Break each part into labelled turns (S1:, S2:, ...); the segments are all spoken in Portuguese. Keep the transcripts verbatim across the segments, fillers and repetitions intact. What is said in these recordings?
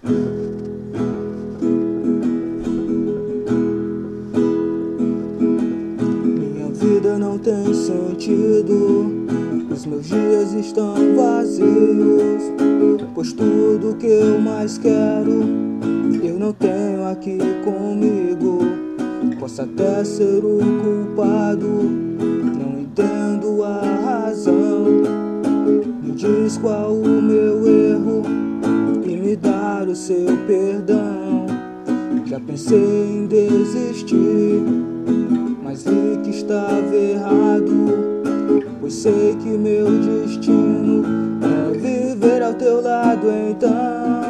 S1: Minha vida não tem sentido, os meus dias estão vazios, pois tudo que eu mais quero eu não tenho aqui comigo. Posso até ser o culpado, não entendo a razão. Me diz qual o meu erro e me dar o seu perdão. Já pensei em desistir, mas vi que estava errado, pois sei que meu destino é viver ao teu lado. Então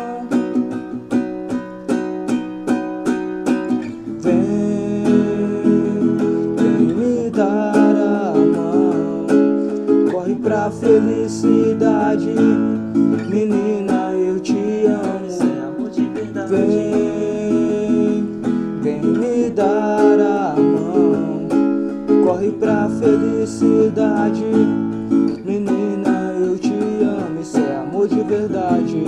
S1: vem, vem me dar a mão, corre pra felicidade, menina, eu te amo. Vem, vem me dar a mão, corre pra felicidade, menina, eu te amo. Isso é amor de verdade.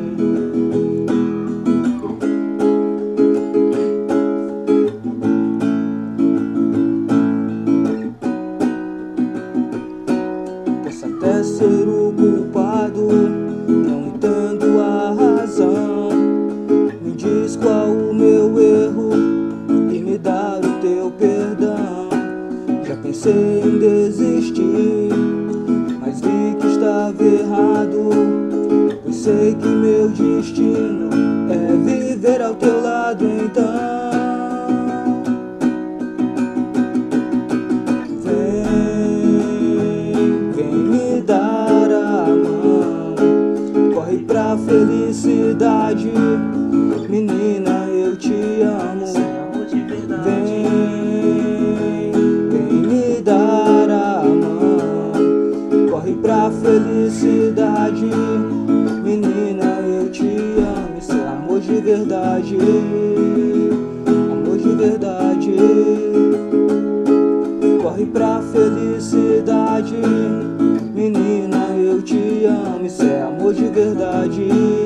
S1: Posso até ser o culpado, não entendo a razão. Me diz qual o meu erro e me dar o teu perdão. Já pensei em desistir, mas vi que estava errado, pois sei que meu destino é viver ao teu lado. Então vem, vem me dar a mão, corre pra felicidade, menina, eu te amo. Vem, vem me dar a mão, corre pra felicidade, menina, eu te amo. Isso é amor de verdade, amor de verdade. Corre pra felicidade, menina, eu te amo. Isso é amor de verdade.